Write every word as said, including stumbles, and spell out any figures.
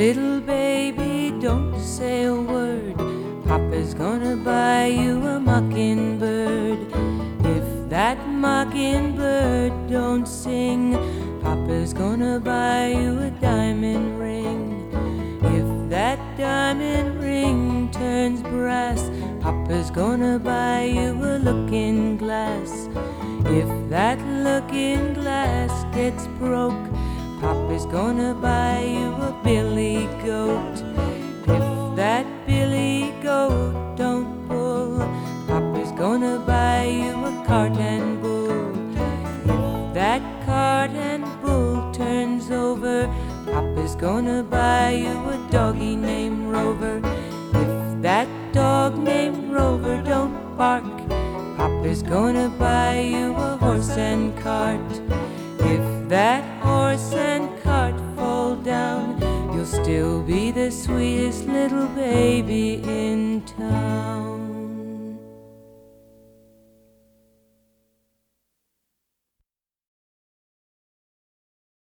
little baby, don't say a word. Papa's gonna buy you a mockingbird. If that mockingbird don't sing, Papa's gonna buy you a diamond ring. If that diamond ring turns brass, Papa's gonna buy you a looking glass. If that looking glass gets broke, Papa's gonna buy you a billy goat. If that billy goat don't pull, Papa's gonna buy you a cart and bull. If that cart and bull turns over, Papa's gonna buy you a doggy named Rover. If that dog named Rover don't bark, Papa's gonna buy you a horse and cart. If that horse and cart fall down, you'll still be the sweetest little baby in town.